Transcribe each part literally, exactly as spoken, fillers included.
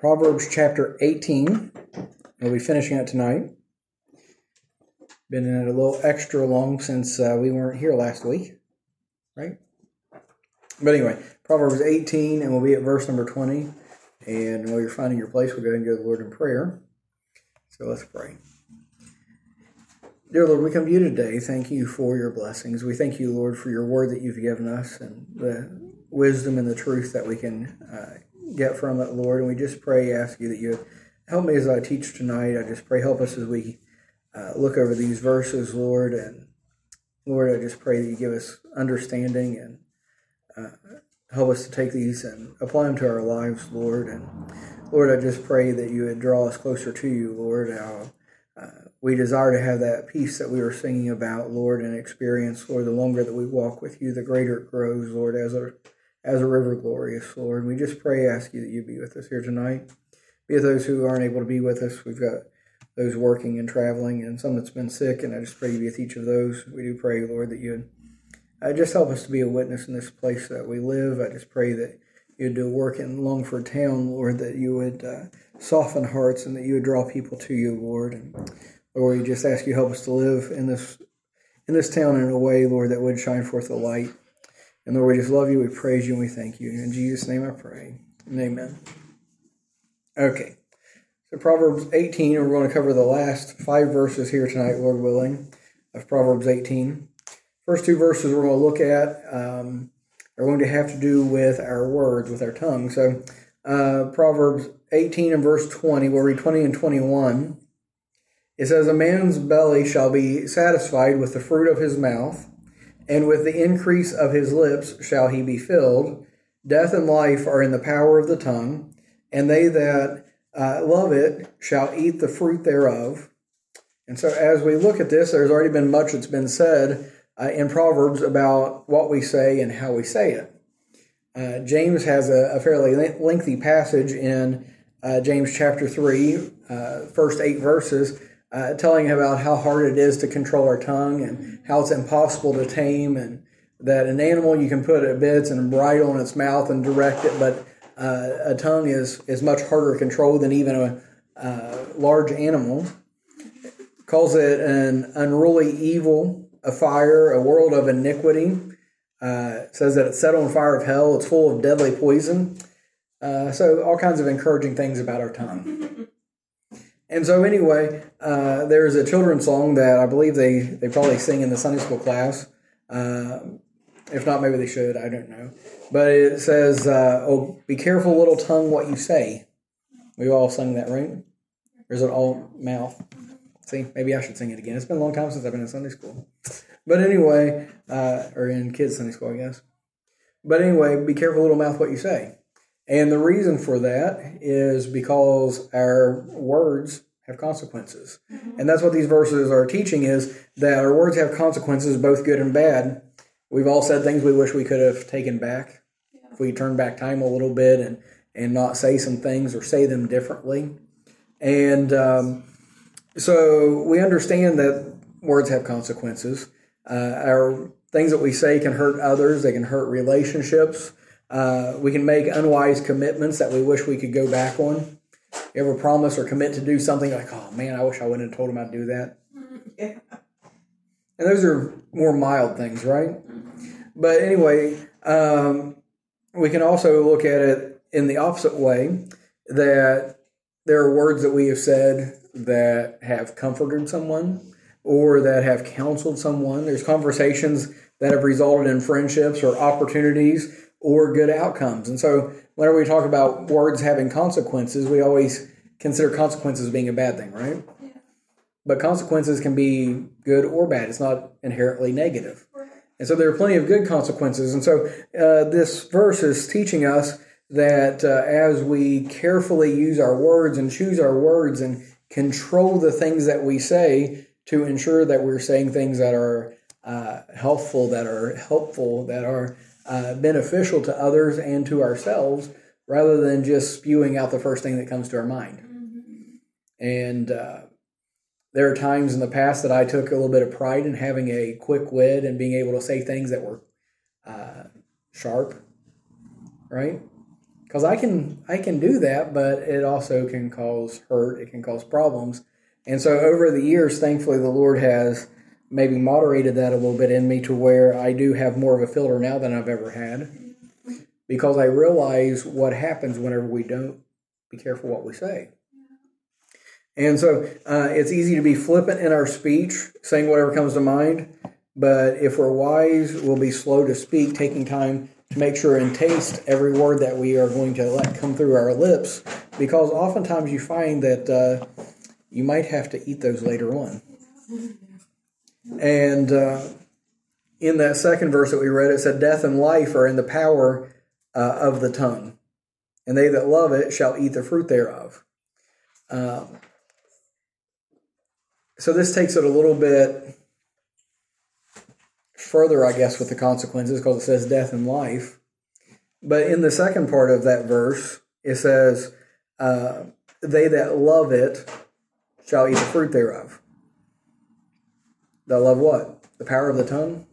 Proverbs chapter eighteen. We'll be finishing it tonight. Been in it a little extra long since uh, we weren't here last week, right? But anyway, Proverbs eighteen, and we'll be at verse number twenty. And while you're finding your place, we'll go ahead and go to the Lord in prayer. So let's pray. Dear Lord, we come to you today. Thank you for your blessings. We thank you, Lord, for your word that you've given us and the wisdom and the truth that we can uh, get from it, Lord. And we just pray, ask you that you help me as I teach tonight. I just pray, help us as we uh, look over these verses, Lord. And Lord, I just pray that you give us understanding and uh, help us to take these and apply them to our lives, Lord. And Lord, I just pray that you would draw us closer to you, Lord. How uh, we desire to have that peace that we were singing about, Lord, and experience, Lord. The longer that we walk with you, the greater it grows, Lord, as a as a river glorious, Lord. And we just pray, ask you that you be with us here tonight. Be with those who aren't able to be with us. We've got those working and traveling and some that's been sick, and I just pray you be with each of those. We do pray, Lord, that you'd uh, just help us to be a witness in this place that we live. I just pray that you'd do work in Longford town, Lord, that you would uh, soften hearts and that you would draw people to you, Lord. And Lord, we just ask you help us to live in this in this town in a way, Lord, that would shine forth the light. And Lord, we just love you, we praise you, and we thank you. In Jesus' name I pray. And amen. Okay. So Proverbs eighteen, we're going to cover the last five verses here tonight, Lord willing, of Proverbs eighteen. First two verses we're going to look at um, are going to have to do with our words, with our tongue. So uh, Proverbs eighteen and verse twenty, we'll read twenty and twenty-one. It says, "A man's belly shall be satisfied with the fruit of his mouth, and with the increase of his lips shall he be filled. Death and life are in the power of the tongue, and they that uh, love it shall eat the fruit thereof." And so as we look at this, there's already been much that's been said uh, in Proverbs about what we say and how we say it. Uh, James has a, a fairly lengthy passage in uh, James chapter three, uh, first eight verses, Uh, telling about how hard it is to control our tongue and how it's impossible to tame, and that an animal you can put a bits and a bridle in its mouth and direct it, but uh, a tongue is, is much harder to control than even a uh, large animal. Calls it an unruly evil, a fire, a world of iniquity. Uh, says that it's set on fire of hell. It's full of deadly poison. Uh, so all kinds of encouraging things about our tongue. And so anyway, uh, there's a children's song that I believe they, they probably sing in the Sunday school class. Uh, if not, maybe they should. I don't know. But it says, uh, "Oh, be careful, little tongue, what you say." We've all sung that, right? Or is it all mouth? See, maybe I should sing it again. It's been a long time since I've been in Sunday school. But anyway, uh, or in kids' Sunday school, I guess. But anyway, be careful, little mouth, what you say. And the reason for that is because our words have consequences. Mm-hmm. And that's what these verses are teaching, is that our words have consequences, both good and bad. We've all said things we wish we could have taken back. Yeah. If we turn back time a little bit and, and not say some things or say them differently. And um, so we understand that words have consequences. Uh, our things that we say can hurt others. They can hurt relationships. Uh, we can make unwise commitments that we wish we could go back on. You ever promise or commit to do something like, oh man, I wish I wouldn't have told him I'd do that. Yeah. And those are more mild things, right? But anyway, um, we can also look at it in the opposite way, that there are words that we have said that have comforted someone or that have counseled someone. There's conversations that have resulted in friendships or opportunities or good outcomes. And so whenever we talk about words having consequences, we always consider consequences being a bad thing, right? Yeah. But consequences can be good or bad. It's not inherently negative. Right. And so there are plenty of good consequences. And so uh, this verse is teaching us that uh, as we carefully use our words and choose our words and control the things that we say to ensure that we're saying things that are uh, healthful, that are helpful, that are Uh, beneficial to others and to ourselves, rather than just spewing out the first thing that comes to our mind. Mm-hmm. And uh, there are times in the past that I took a little bit of pride in having a quick wit and being able to say things that were uh, sharp, right? Because I can I can do that, but it also can cause hurt. It can cause problems. And so over the years, thankfully, the Lord has maybe moderated that a little bit in me to where I do have more of a filter now than I've ever had. Because I realize what happens whenever we don't be careful what we say. And so uh, it's easy to be flippant in our speech, saying whatever comes to mind. But if we're wise, we'll be slow to speak, taking time to make sure and taste every word that we are going to let come through our lips. Because oftentimes you find that uh, you might have to eat those later on. And uh, in that second verse that we read, it said, death and life are in the power uh, of the tongue, and they that love it shall eat the fruit thereof. Um, so this takes it a little bit further, I guess, with the consequences, because it says death and life. But in the second part of that verse, it says, uh, they that love it shall eat the fruit thereof. That love what? The power of the tongue?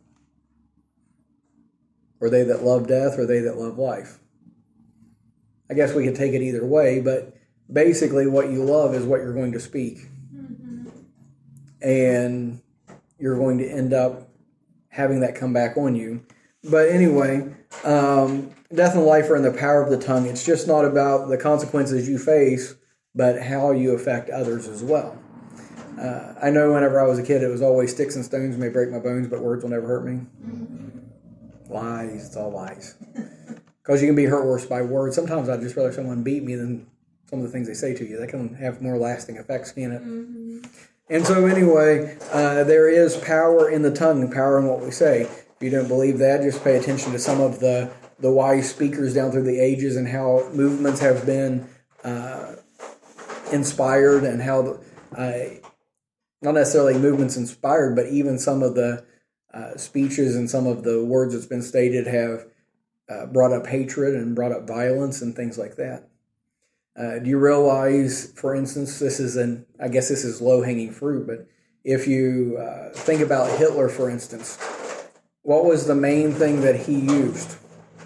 Or they that love death, or they that love life? I guess we could take it either way, but basically what you love is what you're going to speak. Mm-hmm. And you're going to end up having that come back on you. But anyway, um, death and life are in the power of the tongue. It's just not about the consequences you face, but how you affect others as well. Uh, I know whenever I was a kid, it was always sticks and stones may break my bones, but words will never hurt me. Lies, it's all lies. Because you can be hurt worse by words. Sometimes I'd just rather someone beat me than some of the things they say to you. They can have more lasting effects, can it? Mm-hmm. And so anyway, uh, there is power in the tongue, power in what we say. If you don't believe that, just pay attention to some of the, the wise speakers down through the ages and how movements have been uh, inspired, and how, uh, not necessarily movements inspired, but even some of the uh, speeches and some of the words that's been stated have uh, brought up hatred and brought up violence and things like that. Uh, do you realize, for instance, this is an, I guess this is low-hanging fruit, but if you uh, think about Hitler, for instance, what was the main thing that he used?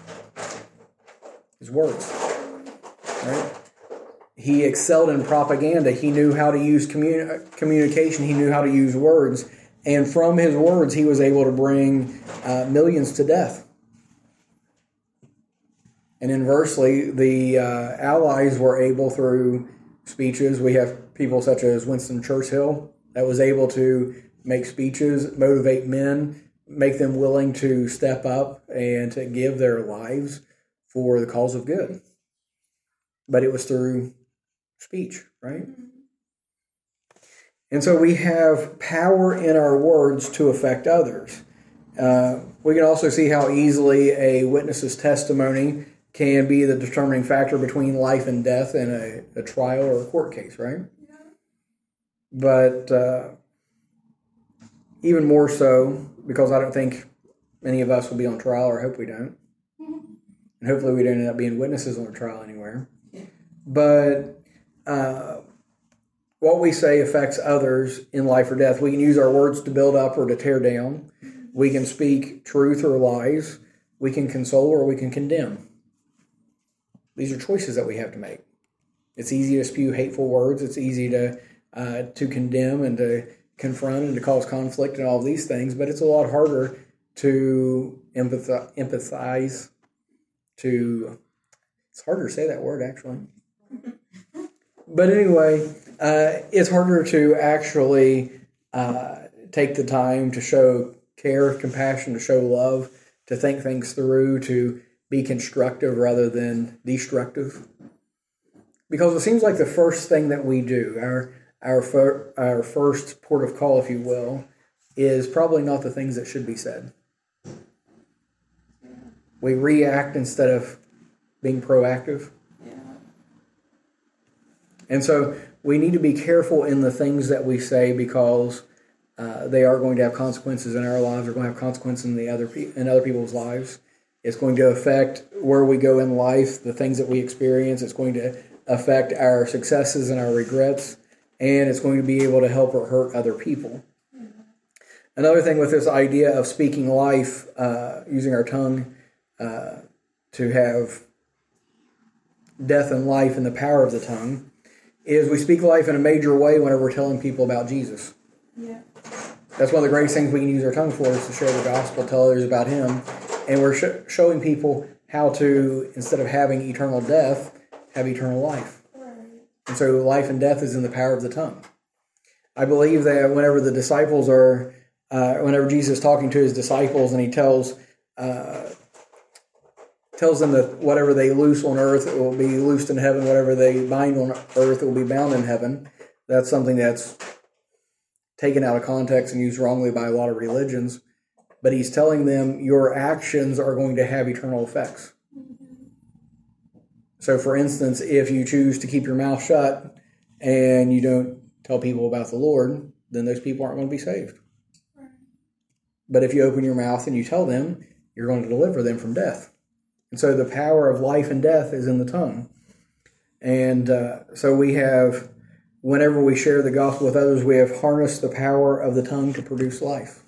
His words, right? He excelled in propaganda. He knew how to use communi- communication. He knew how to use words. And from his words, he was able to bring uh, millions to death. And inversely, the uh, Allies were able, through speeches, we have people such as Winston Churchill that was able to make speeches, motivate men, make them willing to step up and to give their lives for the cause of good. But it was through speech, right? And so we have power in our words to affect others. Uh, we can also see how easily a witness's testimony can be the determining factor between life and death in a, a trial or a court case, right? Yeah. But uh, even more so, because I don't think many of us will be on trial, or hope we don't. Mm-hmm. And hopefully we don't end up being witnesses on a trial anywhere. Yeah. But uh, what we say affects others in life or death. We can use our words to build up or to tear down. We can speak truth or lies. We can console or we can condemn. These are choices that we have to make. It's easy to spew hateful words. It's easy to uh, to condemn and to confront and to cause conflict and all of these things, but it's a lot harder to empathize, empathize to, it's harder to say that word, actually. But anyway, uh, it's harder to actually uh, take the time to show care, compassion, to show love, to think things through, to be constructive rather than destructive. Because it seems like the first thing that we do, our our fir- our first port of call, if you will, is probably not the things that should be said. We react instead of being proactive. Yeah. And so we need to be careful in the things that we say, because uh, they are going to have consequences in our lives. They're going to have consequences in the other pe- in other people's lives. It's going to affect where we go in life, the things that we experience. It's going to affect our successes and our regrets, and it's going to be able to help or hurt other people. Mm-hmm. Another thing with this idea of speaking life, uh, using our tongue uh, to have death and life and the power of the tongue is we speak life in a major way whenever we're telling people about Jesus. Yeah. That's one of the greatest things we can use our tongue for, is to share the gospel, tell others about Him. And we're sh- showing people how to, instead of having eternal death, have eternal life. Right. And so life and death is in the power of the tongue. I believe that whenever the disciples are, uh, whenever Jesus is talking to His disciples and He tells uh, tells them that whatever they loose on earth, it will be loosed in heaven. Whatever they bind on earth, it will be bound in heaven. That's something that's taken out of context and used wrongly by a lot of religions. But He's telling them your actions are going to have eternal effects. So, for instance, if you choose to keep your mouth shut and you don't tell people about the Lord, then those people aren't going to be saved. But if you open your mouth and you tell them, you're going to deliver them from death. And so the power of life and death is in the tongue. And uh, so we have, whenever we share the gospel with others, we have harnessed the power of the tongue to produce life.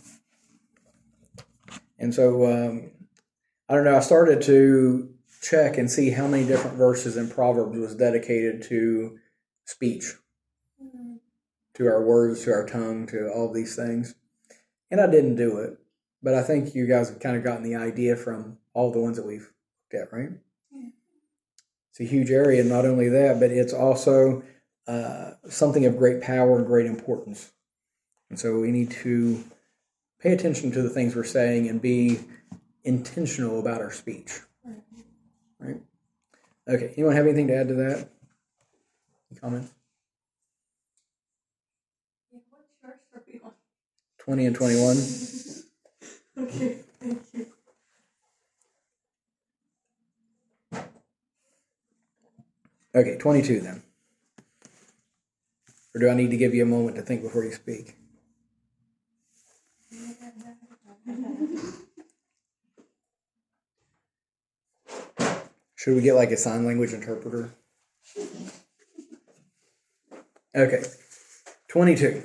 And so, um, I don't know, I started to check and see how many different verses in Proverbs was dedicated to speech, mm-hmm. to our words, to our tongue, to all these things. And I didn't do it, but I think you guys have kind of gotten the idea from all the ones that we've looked at, right? Yeah. It's a huge area, and not only that, but it's also uh, something of great power and great importance. And so we need to pay attention to the things we're saying and be intentional about our speech. Right? Okay, anyone have anything to add to that? Any comments? Yeah, what church are we on? twenty and twenty-one. Okay, thank you. Okay, twenty-two then. Or do I need to give you a moment to think before you speak? Should we get like a sign language interpreter? Okay, twenty-two.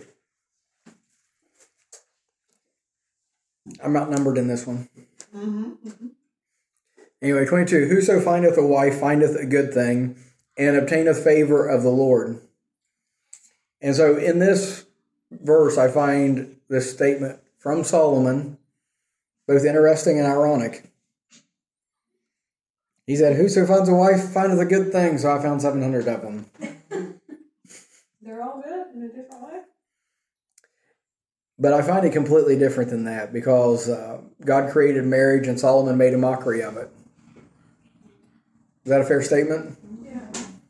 I'm outnumbered in this one. Mm-hmm, mm-hmm. Anyway, twenty-two. Whoso findeth a wife findeth a good thing, and obtaineth favor of the Lord. And so in this verse, I find this statement from Solomon, both interesting and ironic. He said, whoso finds a wife findeth a good thing, so I found seven hundred of them. They're all good in a different way. But I find it completely different than that, because uh, God created marriage and Solomon made a mockery of it. Is that a fair statement? Yeah.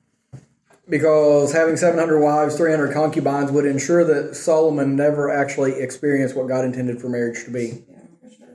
Because having seven hundred wives, three hundred concubines would ensure that Solomon never actually experienced what God intended for marriage to be. Yeah, for sure.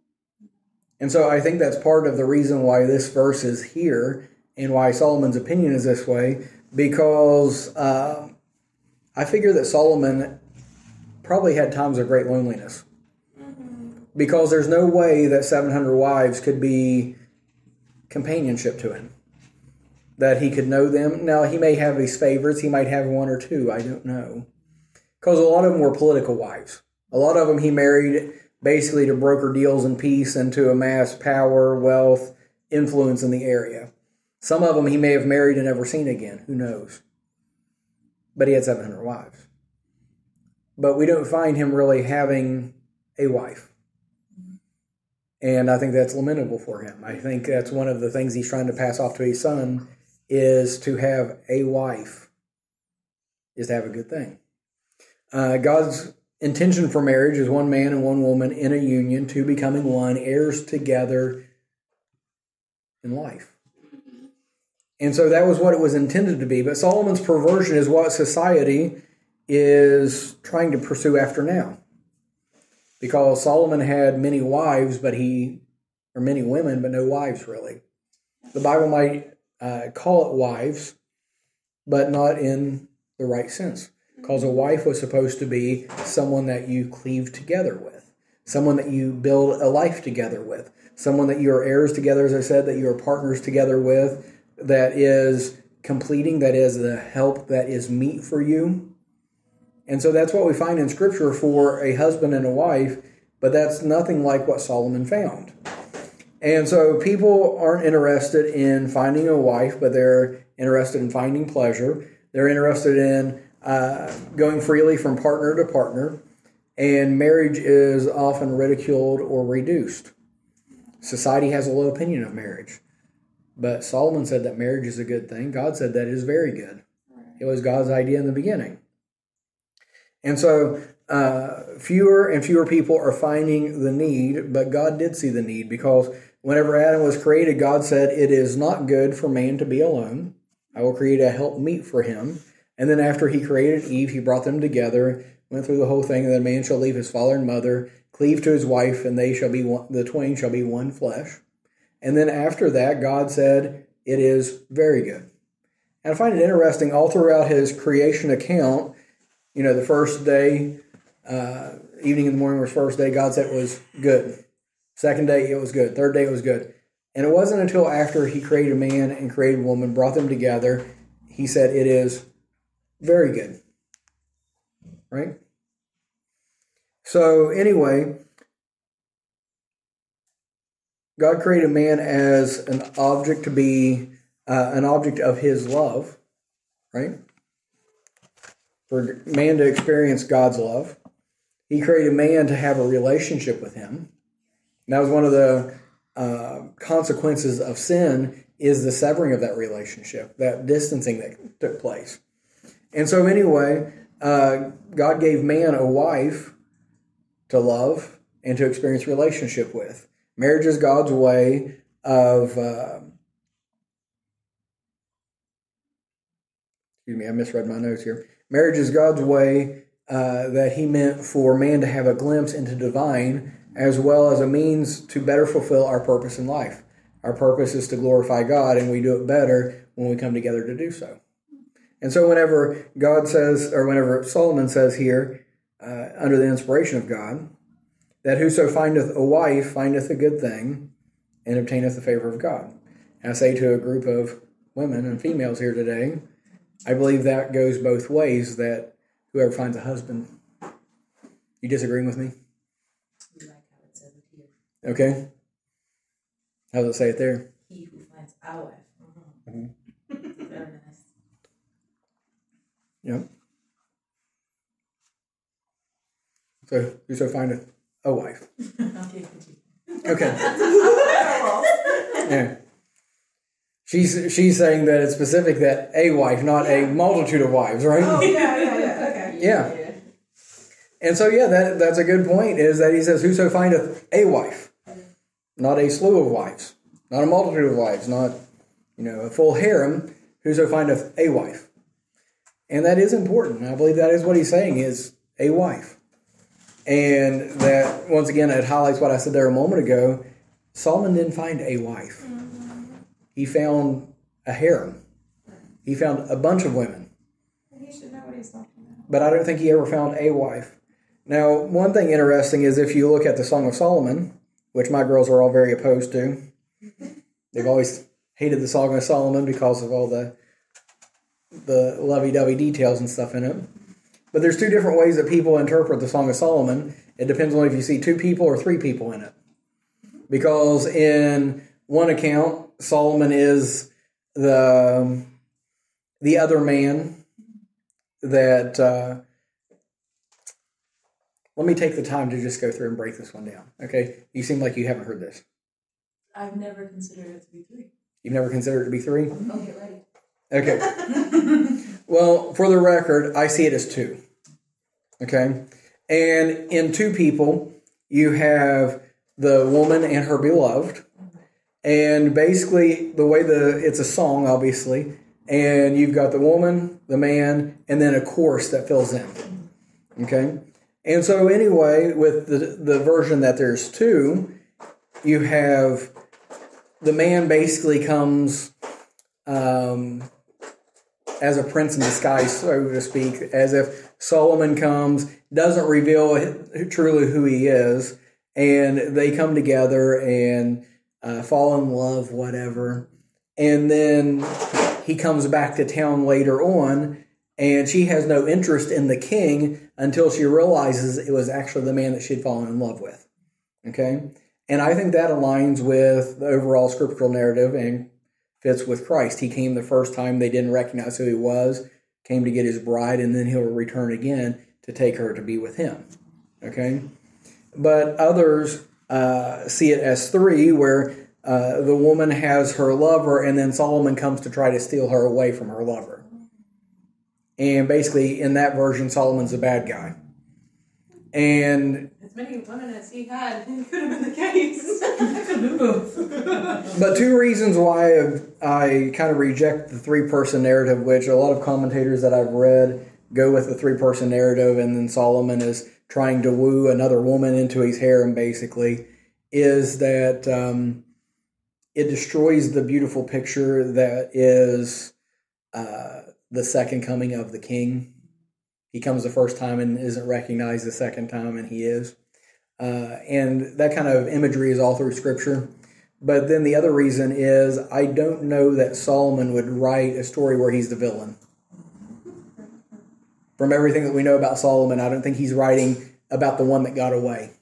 And so I think that's part of the reason why this verse is here and why Solomon's opinion is this way, because uh, I figure that Solomon probably had times of great loneliness. Mm-hmm. Because there's no way that seven hundred wives could be companionship to him, that he could know them. Now, he may have his favorites. He might have one or two. I don't know. Because a lot of them were political wives. A lot of them he married basically to broker deals and peace and to amass power, wealth, influence in the area. Some of them he may have married and never seen again. Who knows? But he had seven hundred wives. But we don't find him really having a wife. And I think that's lamentable for him. I think that's one of the things he's trying to pass off to his son, is to have a wife, is to have a good thing. Uh, God's intention for marriage is one man and one woman in a union, two becoming one, heirs together in life. And so that was what it was intended to be. But Solomon's perversion is what society is trying to pursue after now. Because Solomon had many wives, but he, or many women, but no wives really. The Bible might uh, call it wives, but not in the right sense. Because a wife was supposed to be someone that you cleave together with, someone that you build a life together with, someone that you are heirs together, as I said, that you are partners together with, that is completing, that is the help, that is meet for you. And so that's what we find in Scripture for a husband and a wife, but that's nothing like what Solomon found. And so people aren't interested in finding a wife, but they're interested in finding pleasure. They're interested in uh, going freely from partner to partner. And marriage is often ridiculed or reduced. Society has a low opinion of marriage. But Solomon said that marriage is a good thing. God said that it is very good. It was God's idea in the beginning. And so uh, fewer and fewer people are finding the need, but God did see the need, because whenever Adam was created, God said, it is not good for man to be alone. I will create a helpmeet for him. And then after he created Eve, he brought them together, went through the whole thing, and then man shall leave his father and mother, cleave to his wife, and they shall be one, the twain shall be one flesh. And then after that, God said, it is very good. And I find it interesting, all throughout his creation account, you know, the first day, uh, evening and the morning was first day, God said it was good. Second day, it was good. Third day, it was good. And it wasn't until after he created man and created woman, brought them together, he said it is very good. Right? So anyway, God created man as an object to be uh, an object of his love, right? For man to experience God's love. He created man to have a relationship with him. And that was one of the uh, consequences of sin, is the severing of that relationship, that distancing that took place. And so anyway, uh, God gave man a wife to love and to experience relationship with. Marriage is God's way of, uh, excuse me, I misread my notes here. Marriage is God's way uh, that he meant for man to have a glimpse into divine, as well as a means to better fulfill our purpose in life. Our purpose is to glorify God, and we do it better when we come together to do so. And so whenever God says, or whenever Solomon says here, uh, under the inspiration of God, that whoso findeth a wife findeth a good thing and obtaineth the favor of God. And I say to a group of women and females here today, I believe that goes both ways, that whoever finds a husband. You disagreeing with me? We like how it says it here. Okay. How does it say it there? He who finds a wife. Mm-hmm. Very nice. Yep. So, whoso findeth a wife. Okay. Okay. Yeah. She's she's saying that it's specific, that a wife, not a multitude of wives, right? Oh, yeah, yeah, yeah, okay. Yeah. yeah. And so, yeah, that that's a good point, is that he says, whoso findeth a wife, not a slew of wives, not a multitude of wives, not, you know, a full harem, whoso findeth a wife. And that is important. I believe that is what he's saying, is a wife. And that, once again, it highlights what I said there a moment ago. Solomon didn't find a wife. He found a harem. He found a bunch of women. He should know what he's talking about. But I don't think he ever found a wife. Now, one thing interesting is, if you look at the Song of Solomon, which my girls are all very opposed to. They've always hated the Song of Solomon because of all the the lovey-dovey details and stuff in it. But there's two different ways that people interpret the Song of Solomon. It depends on if you see two people or three people in it. Because in one account, Solomon is the the other man that... Uh, let me take the time to just go through and break this one down. Okay? You seem like you haven't heard this. I've never considered it to be three. You've never considered it to be three? Oh, get ready. Okay. Well, for the record, I see it as two. Okay? And in two people, you have the woman and her beloved. And basically, the way the it's a song, obviously, and you've got the woman, the man, and then a chorus that fills in. Okay? And so anyway, with the, the version that there's two, you have the man basically comes um, as a prince in disguise, so to speak, as if Solomon comes, doesn't reveal truly who he is, and they come together and uh, fall in love, whatever. And then he comes back to town later on, and she has no interest in the king until she realizes it was actually the man that she'd fallen in love with. Okay? And I think that aligns with the overall scriptural narrative and fits with Christ. He came the first time, they didn't recognize who he was, came to get his bride, and then he'll return again to take her to be with him. Okay? But others uh, see it as three, where uh, the woman has her lover, and then Solomon comes to try to steal her away from her lover. And basically, in that version, Solomon's a bad guy. And as many women as he had, it could have been the case. It could have been both. But two reasons why I kind of reject the three-person narrative, which a lot of commentators that I've read go with the three-person narrative, and then Solomon is trying to woo another woman into his harem, basically, is that um, it destroys the beautiful picture that is uh, the second coming of the king. He comes the first time and isn't recognized the second time, and he is. Uh, and that kind of imagery is all through Scripture. But then the other reason is I don't know that Solomon would write a story where he's the villain. From everything that we know about Solomon, I don't think he's writing about the one that got away.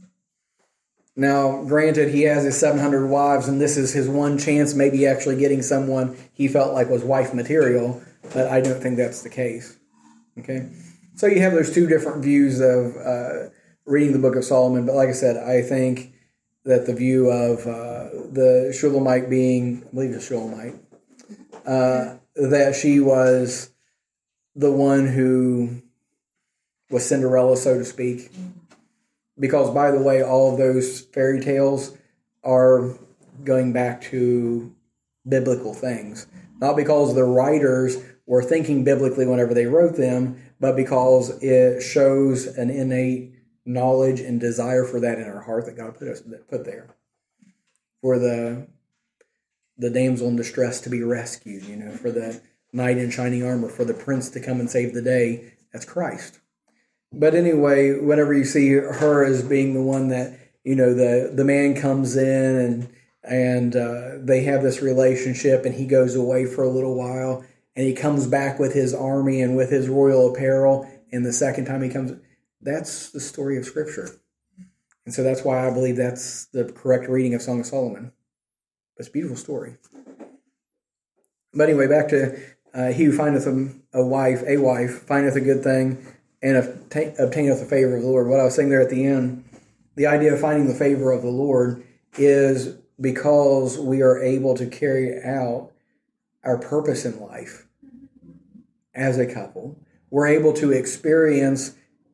Now, granted, he has his seven hundred wives, and this is his one chance maybe actually getting someone he felt like was wife material, but I don't think that's the case. Okay, so you have those two different views of uh, reading the Book of Solomon, but like I said, I think that the view of uh, the Shulamite being, I believe it's Shulamite, uh, that she was the one who was Cinderella, so to speak. Because, by the way, all of those fairy tales are going back to biblical things. Not because the writers were thinking biblically whenever they wrote them, but because it shows an innate knowledge and desire for that in our heart that God put us put there. For the the damsel in distress to be rescued, you know, for the knight in shining armor, for the prince to come and save the day, that's Christ. But anyway, whenever you see her as being the one that, you know, the, the man comes in and and uh, they have this relationship, and he goes away for a little while, and he comes back with his army and with his royal apparel, and the second time he comes, that's the story of Scripture. And so that's why I believe that's the correct reading of Song of Solomon. It's a beautiful story. But anyway, back to uh, he who findeth a, a wife, a wife, findeth a good thing, and obtaineth the favor of the Lord. What I was saying there at the end, the idea of finding the favor of the Lord is because we are able to carry out our purpose in life as a couple. We're able to experience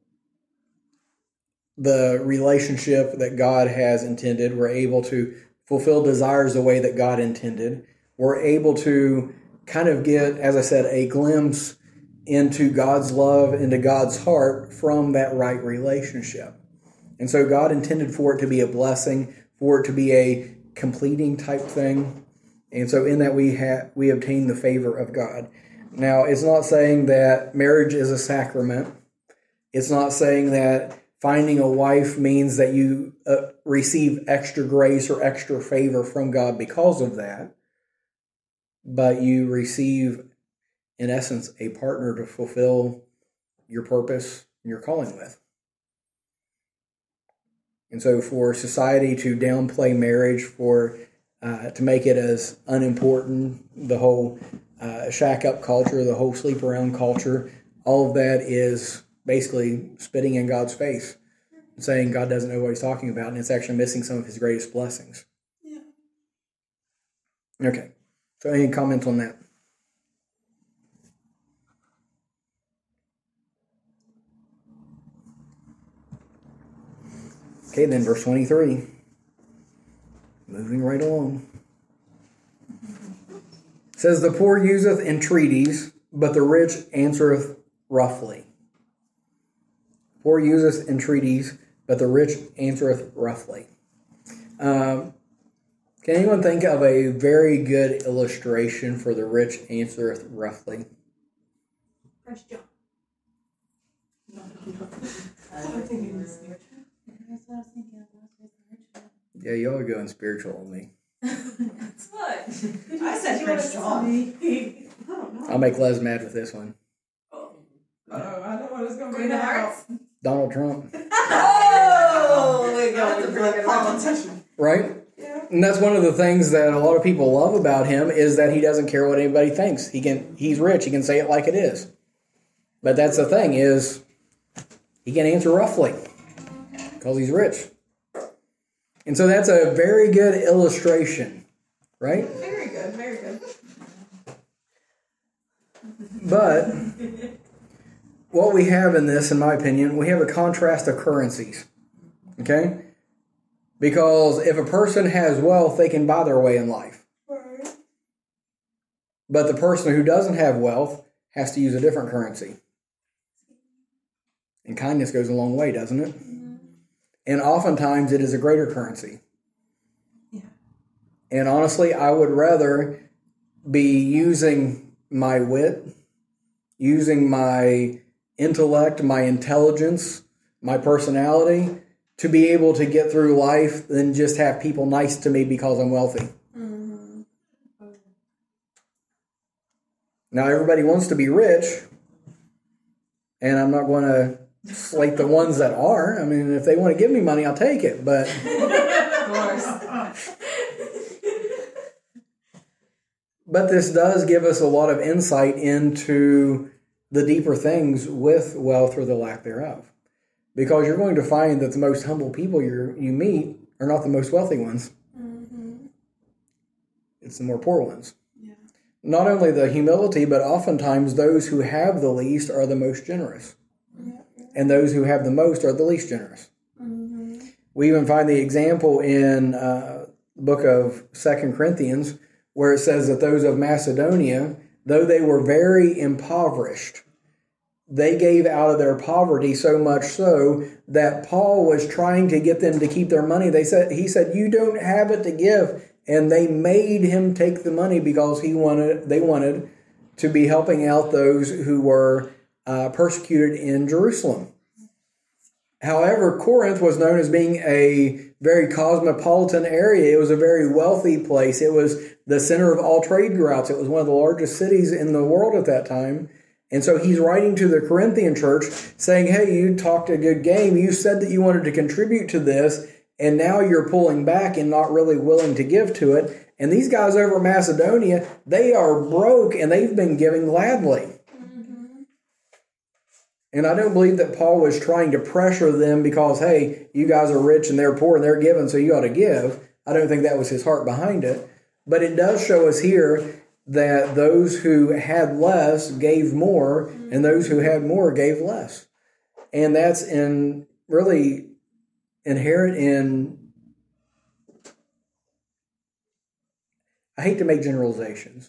the relationship that God has intended. We're able to fulfill desires the way that God intended. We're able to kind of get, as I said, a glimpse into God's love, into God's heart from that right relationship. And so God intended for it to be a blessing, for it to be a completing type thing. And so in that we have we obtain the favor of God. Now, it's not saying that marriage is a sacrament. It's not saying that finding a wife means that you uh, receive extra grace or extra favor from God because of that. But you receive, in essence, a partner to fulfill your purpose and your calling with. And so for society to downplay marriage, for uh, to make it as unimportant, the whole uh, shack-up culture, the whole sleep-around culture, all of that is basically spitting in God's face and saying God doesn't know what he's talking about, and it's actually missing some of his greatest blessings. Yeah. Okay. So any comments on that? Okay, then verse twenty-three. Moving right along. It says, the poor useth entreaties, but the rich answereth roughly. Poor useth entreaties, but the rich answereth roughly. Um, can anyone think of a very good illustration for the rich answereth roughly? Prince John. No, no, no. I was thinking this year. That's what I was thinking of. Yeah, y'all are going spiritual on me. That's what? I said Prince John. I don't know. I'll make Les mad with this one. Oh, I know what it's going to be now. Donald Trump. Oh! Oh, we got That's a the pretty good politician. right? Yeah. And that's one of the things that a lot of people love about him is that he doesn't care what anybody thinks. He can, he's rich. He can say it like it is. But that's the thing is, he can answer roughly because he's rich. And so that's a very good illustration, right? Very good, very good. But what we have in this, in my opinion, we have a contrast of currencies. Okay? Because if a person has wealth, they can buy their way in life. Right. But the person who doesn't have wealth has to use a different currency. And kindness goes a long way, doesn't it? Mm-hmm. And oftentimes it is a greater currency. Yeah. And honestly, I would rather be using my wit, using my intellect, my intelligence, my personality to be able to get through life than just have people nice to me because I'm wealthy. Mm-hmm. Now, everybody wants to be rich, and I'm not going to slate the ones that are. I mean, if they want to give me money, I'll take it, but Of course. but this does give us a lot of insight into the deeper things with wealth or the lack thereof. Because you're going to find that the most humble people you you meet are not the most wealthy ones. Mm-hmm. It's the more poor ones. Yeah. Not only the humility, but oftentimes those who have the least are the most generous. Yeah. And those who have the most are the least generous. Mm-hmm. We even find the example in uh, the book of Second Corinthians where it says that those of Macedonia, though they were very impoverished, they gave out of their poverty so much so that Paul was trying to get them to keep their money. They said, he said, you don't have it to give. And they made him take the money because he wanted, they wanted to be helping out those who were uh, persecuted in Jerusalem. However, Corinth was known as being a very cosmopolitan area. It was a very wealthy place. It was the center of all trade routes. It was one of the largest cities in the world at that time. And so he's writing to the Corinthian church saying, hey, you talked a good game. You said that you wanted to contribute to this, and now you're pulling back and not really willing to give to it. And these guys over in Macedonia, they are broke, and they've been giving gladly. Mm-hmm. And I don't believe that Paul was trying to pressure them because, hey, you guys are rich and they're poor and they're giving, so you ought to give. I don't think that was his heart behind it. But it does show us here that those who had less gave more, and those who had more gave less. And that's in really inherent in, I hate to make generalizations.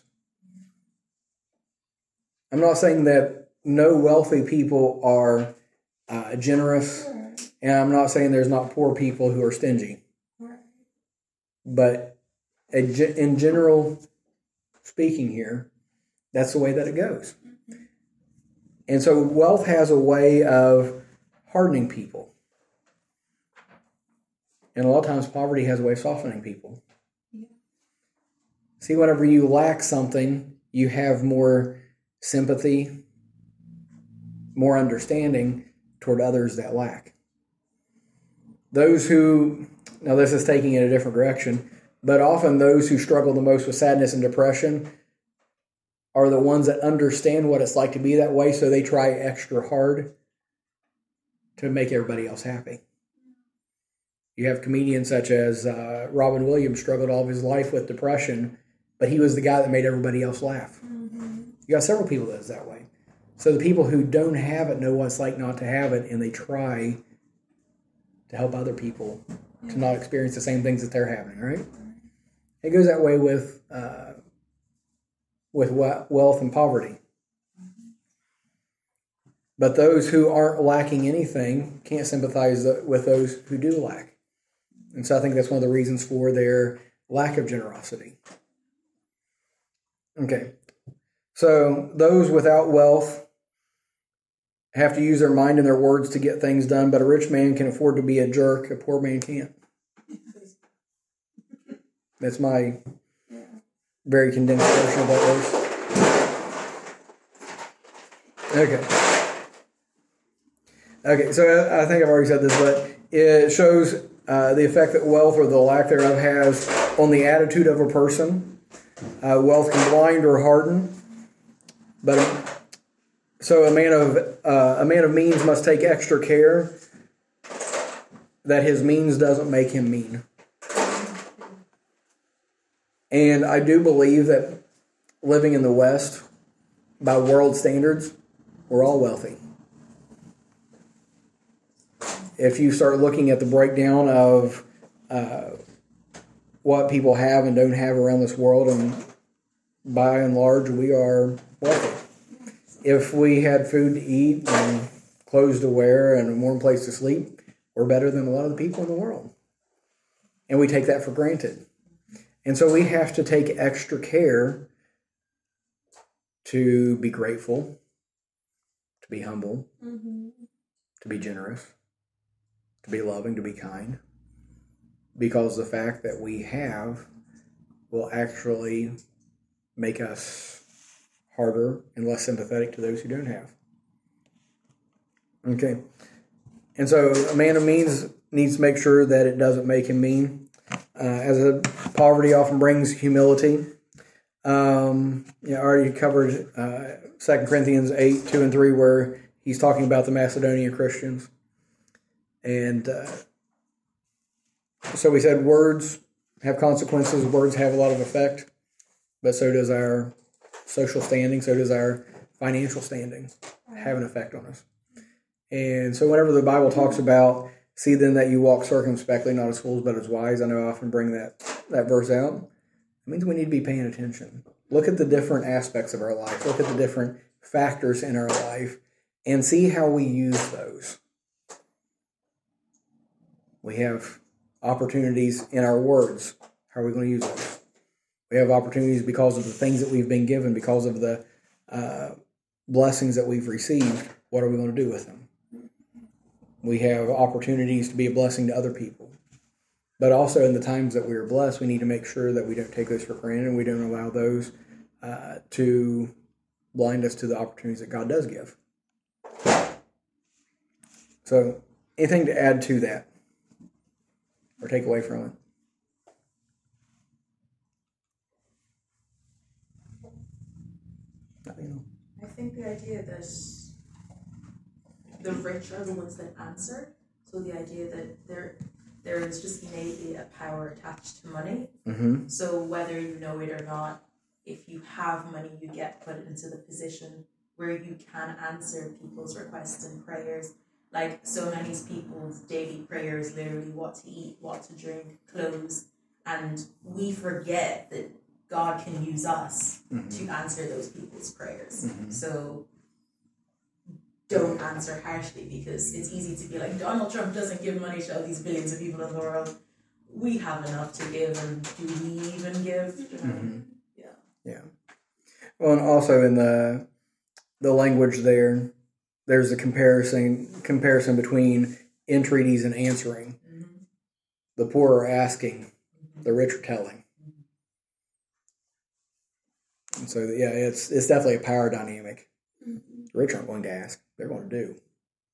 I'm not saying that no wealthy people are uh, generous, Right. and I'm not saying there's not poor people who are stingy. Right. But a, in general speaking here, that's the way that it goes. And so wealth has a way of hardening people. And a lot of times poverty has a way of softening people. Yeah. See, whenever you lack something, you have more sympathy, more understanding toward others that lack. Those who, now this is taking it a different direction, but often those who struggle the most with sadness and depression are the ones that understand what it's like to be that way, so they try extra hard to make everybody else happy. You have comedians such as uh, Robin Williams struggled all of his life with depression, but he was the guy that made everybody else laugh. Mm-hmm. You got several people that's that way. So the people who don't have it know what it's like not to have it, and they try to help other people to not experience the same things that they're having, right? It goes that way with uh, with wealth and poverty. But those who aren't lacking anything can't sympathize with those who do lack. And so I think that's one of the reasons for their lack of generosity. Okay. So those without wealth have to use their mind and their words to get things done, but a rich man can afford to be a jerk, a poor man can't. That's my very condensed version of that verse. Okay. Okay, so I think I've already said this, but it shows uh, the effect that wealth or the lack thereof has on the attitude of a person. Uh, wealth can blind or harden, but so a man of uh, a man of means must take extra care that his means doesn't make him mean. And I do believe that living in the West, by world standards, we're all wealthy. If you start looking at the breakdown of uh, what people have and don't have around this world, and by and large, we are wealthy. If we had food to eat and clothes to wear and a warm place to sleep, we're better than a lot of the people in the world. And we take that for granted. And so we have to take extra care to be grateful, to be humble, mm-hmm. to be generous, to be loving, to be kind. Because the fact that we have will actually make us harder and less sympathetic to those who don't have. Okay. And so a man of means needs to make sure that it doesn't make him mean. Uh, as a poverty often brings humility. Um, you know, I already covered uh, Second Corinthians eight, two and three, where he's talking about the Macedonian Christians. And uh, so we said words have consequences, words have a lot of effect, but so does our social standing, so does our financial standing have an effect on us. And so whenever the Bible talks about, see then that you walk circumspectly, not as fools, but as wise, I know I often bring that, that verse out. It means we need to be paying attention. Look at the different aspects of our life. Look at the different factors in our life and see how we use those. We have opportunities in our words. How are we going to use those? We have opportunities because of the things that we've been given, because of the uh, blessings that we've received. What are we going to do with them? We have opportunities to be a blessing to other people. But also in the times that we are blessed, we need to make sure that we don't take those for granted and we don't allow those uh, to blind us to the opportunities that God does give. So, anything to add to that or take away from it? Nothing. I think the idea that the rich are the ones that answer. So the idea that there there is just innately a power attached to money. Mm-hmm. So whether you know it or not, if you have money, you get put into the position where you can answer people's requests and prayers. Like so many people's daily prayers, literally what to eat, what to drink, clothes. And we forget that God can use us mm-hmm. to answer those people's prayers. Mm-hmm. So don't answer harshly, because it's easy to be like, Donald Trump doesn't give money to all these billions of people in the world. We have enough to give, and do we even give? Mm-hmm. Yeah. Yeah. Well, and also in the the language there, there's a comparison comparison between entreaties and answering. Mm-hmm. The poor are asking, mm-hmm. the rich are telling. Mm-hmm. And so, yeah, it's it's definitely a power dynamic. Mm-hmm. The rich aren't going to ask. They're going to do.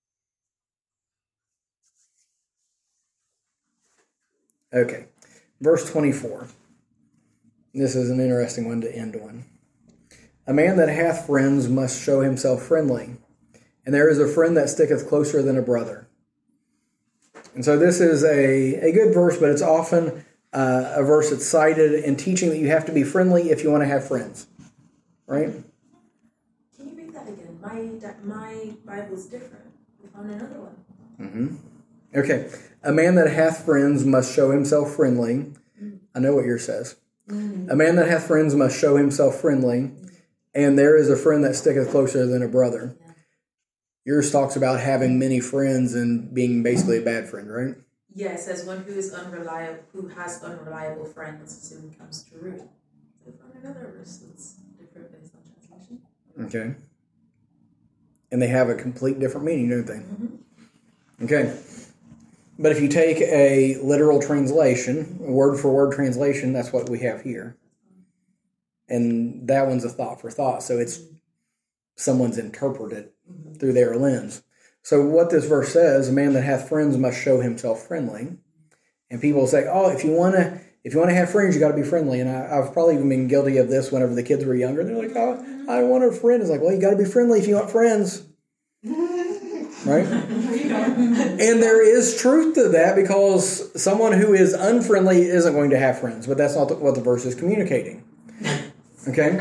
Okay. Verse twenty-four. This is an interesting one to end on. A man that hath friends must show himself friendly, and there is a friend that sticketh closer than a brother. And so this is a, a good verse, but it's often uh, a verse that's cited in teaching that you have to be friendly if you want to have friends. Right? Can you read that again? My my Bible's different. We found another one. Mm-hmm. Okay. A man that hath friends must show himself friendly. Mm-hmm. I know what yours says. Mm-hmm. A man that hath friends must show himself friendly, mm-hmm. and there is a friend that sticketh closer than a brother. Yeah. Yours talks about having many friends and being basically a bad friend, right? Yeah, it says one who is unreliable, who has unreliable friends soon comes to ruin. So we found another verse that's different based on translation. Okay. And they have a complete different meaning, don't they? Mm-hmm. Okay. But if you take a literal translation, a word-for-word translation, that's what we have here. And that one's a thought for thought, so it's someone's interpreted mm-hmm. through their lens. So what this verse says, a man that hath friends must show himself friendly. And people say, oh, if you want to if you want to have friends, you got to be friendly. And I, I've probably even been guilty of this whenever the kids were younger. They're like, oh, I want a friend. It's like, well, you got to be friendly if you want friends. Right? And there is truth to that, because someone who is unfriendly isn't going to have friends. But that's not what the verse is communicating. Okay?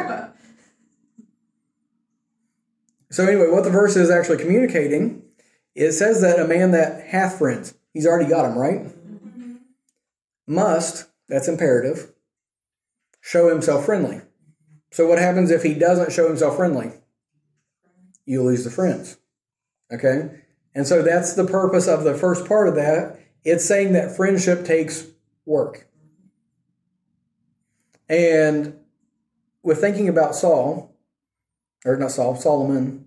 So anyway, what the verse is actually communicating, it says that a man that hath friends, he's already got them, right? Must, that's imperative, show himself friendly. So what happens if he doesn't show himself friendly? You lose the friends. Okay? And so that's the purpose of the first part of that. It's saying that friendship takes work. And with thinking about Saul, or not Saul, Solomon,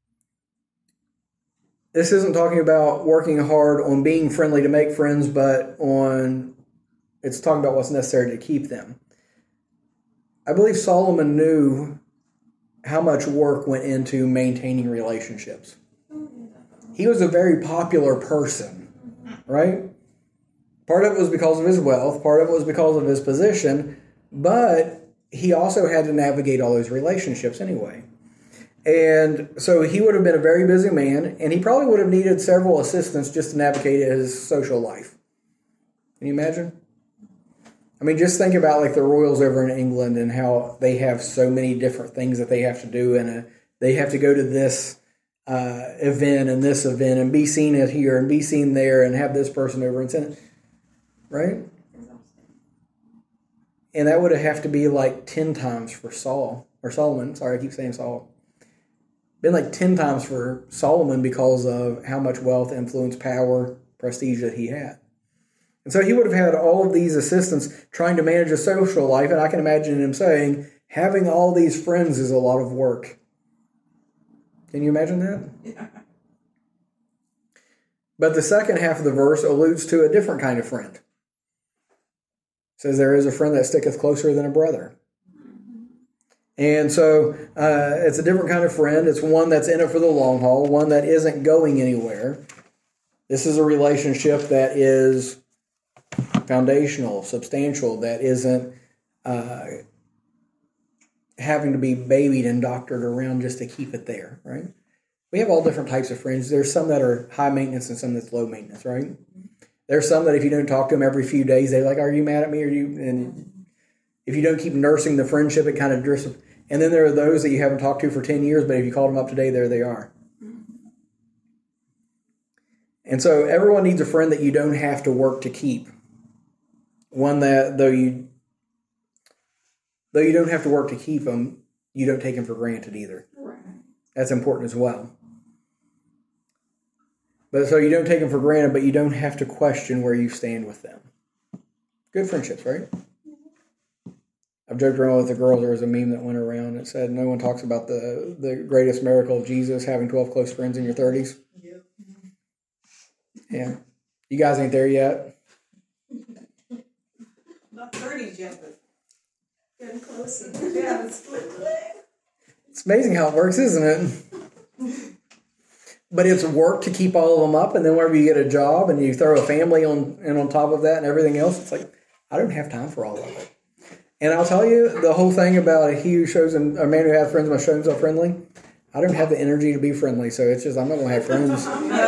this isn't talking about working hard on being friendly to make friends, but on, it's talking about what's necessary to keep them. I believe Solomon knew how much work went into maintaining relationships. He was a very popular person, right? Part of it was because of his wealth, part of it was because of his position, but he also had to navigate all those relationships anyway. And so he would have been a very busy man, and he probably would have needed several assistants just to navigate his social life. Can you imagine? I mean, just think about like the royals over in England and how they have so many different things that they have to do, and a, they have to go to this uh, event and this event and be seen at here and be seen there and have this person over and send it, right? And that would have to be like ten times for Saul, or Solomon. Sorry, I keep saying Saul. Been like ten times for Solomon because of how much wealth, influence, power, prestige that he had. And so he would have had all of these assistants trying to manage a social life, and I can imagine him saying, having all these friends is a lot of work. Can you imagine that? Yeah. But the second half of the verse alludes to a different kind of friend. It says, there is a friend that sticketh closer than a brother. And so uh, it's a different kind of friend. It's one that's in it for the long haul, one that isn't going anywhere. This is a relationship that is foundational, substantial, that isn't uh, having to be babied and doctored around just to keep it there, right? We have all different types of friends. There's some that are high maintenance and some that's low maintenance, right? There's some that if you don't talk to them every few days, they're like, are you mad at me? Are you? And if you don't keep nursing the friendship, it kind of drifts. And then there are those that you haven't talked to for ten years, but if you called them up today, there they are. And so everyone needs a friend that you don't have to work to keep. One that, though you though you don't have to work to keep them, you don't take them for granted either. Right. That's important as well. But so you don't take them for granted, but you don't have to question where you stand with them. Good friendships, right? I've joked around with the girls. There was a meme that went around that said, no one talks about the, the greatest miracle of Jesus, having twelve close friends in your thirties. Yep. Yeah. You guys ain't there yet. Not thirties yet, but Getting close. yeah, it's split. It's amazing how it works, isn't it? But it's work to keep all of them up, and then whenever you get a job and you throw a family on and on top of that and everything else, it's like, I don't have time for all of it. And I'll tell you, the whole thing about he who shows him, a man who has friends must show himself friendly, I don't have the energy to be friendly, so it's just, I'm not going to have friends.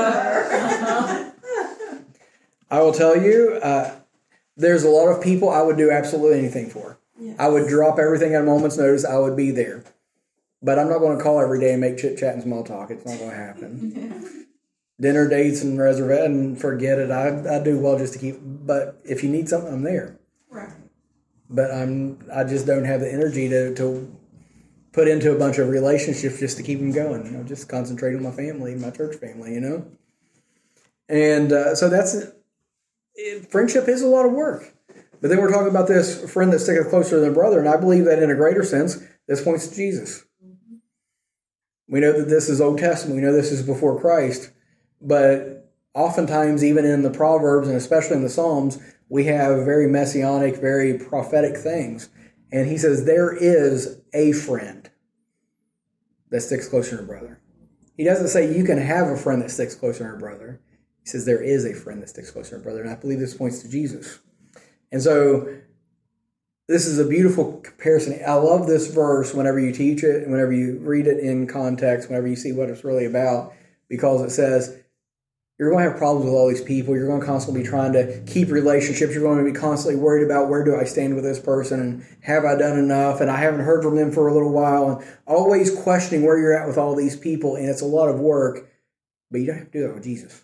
I will tell you, uh, there's a lot of people I would do absolutely anything for. Yes. I would drop everything at a moment's notice. I would be there. But I'm not going to call every day and make chit-chat and small talk. It's not going to happen. Yeah. Dinner dates and reservation, forget it. I, I do well just to keep, but if you need something, I'm there. Right. But I'm, I just don't have the energy to, to put into a bunch of relationships just to keep them going. You know, just concentrate on my family, my church family, you know? And uh, so that's, it, friendship is a lot of work. But then we're talking about this friend that sticketh closer than a brother, and I believe that in a greater sense, this points to Jesus. Mm-hmm. We know that this is Old Testament. We know this is before Christ. But oftentimes, even in the Proverbs, and especially in the Psalms, we have very messianic, very prophetic things. And he says, there is a friend that sticks closer to a brother. He doesn't say you can have a friend that sticks closer than a brother. He says there is a friend that sticks closer than a brother. And I believe this points to Jesus. And so this is a beautiful comparison. I love this verse whenever you teach it, whenever you read it in context, whenever you see what it's really about, because it says you're going to have problems with all these people. You're going to constantly be trying to keep relationships. You're going to be constantly worried about where do I stand with this person and have I done enough and I haven't heard from them for a little while and always questioning where you're at with all these people. And it's a lot of work, but you don't have to do that with Jesus.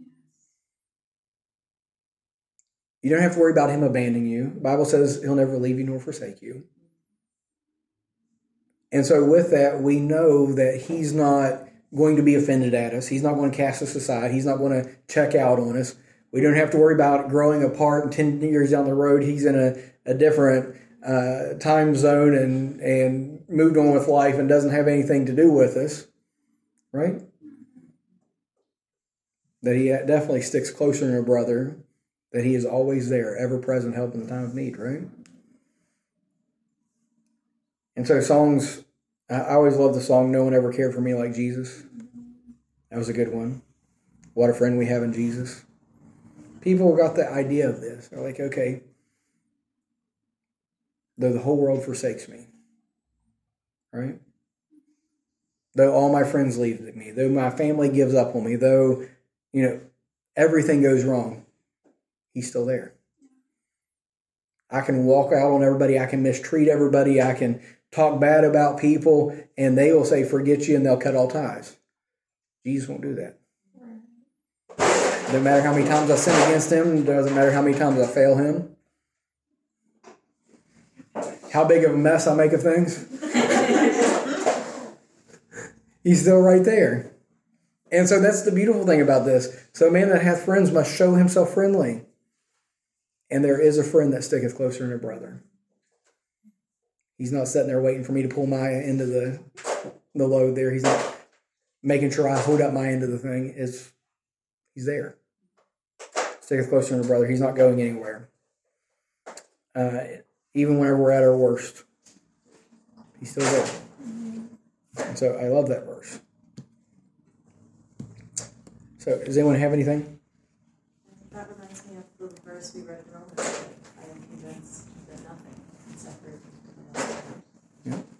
You don't have to worry about him abandoning you. The Bible says he'll never leave you nor forsake you. And so with that, we know that he's not going to be offended at us. He's not going to cast us aside. He's not going to check out on us. We don't have to worry about growing apart and ten years down the road, he's in a, a different uh, time zone and, and moved on with life and doesn't have anything to do with us. Right? That he definitely sticks closer than a brother. That he is always there, ever present, help in the time of need, right? And so songs, I always love the song, No One Ever Cared for Me Like Jesus. That was a good one. What a friend we have in Jesus. People got the idea of this. They're like, okay, though the whole world forsakes me, right? Though all my friends leave me, though my family gives up on me, though, you know, everything goes wrong, he's still there. I can walk out on everybody. I can mistreat everybody. I can talk bad about people, and they will say, forget you, and they'll cut all ties. Jesus won't do that. No matter how many times I sin against him, doesn't matter how many times I fail him, how big of a mess I make of things, he's still right there. And so that's the beautiful thing about this. So a man that hath friends must show himself friendly. And there is a friend that sticketh closer than a brother. He's not sitting there waiting for me to pull my end of the, the load there. He's not making sure I hold up my end of the thing. It's, he's there. Sticketh closer than a brother. He's not going anywhere. Uh, even whenever we're at our worst, he's still there. And so I love that verse. So does anyone have anything? That reminds me of the verse we read in Romans. I am convinced that nothing can separate me from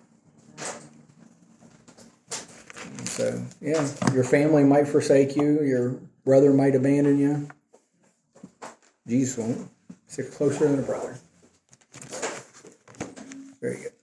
the Yeah. So, yeah, your family might forsake you. Your brother might abandon you. Jesus won't. Stick closer than a brother. Very good.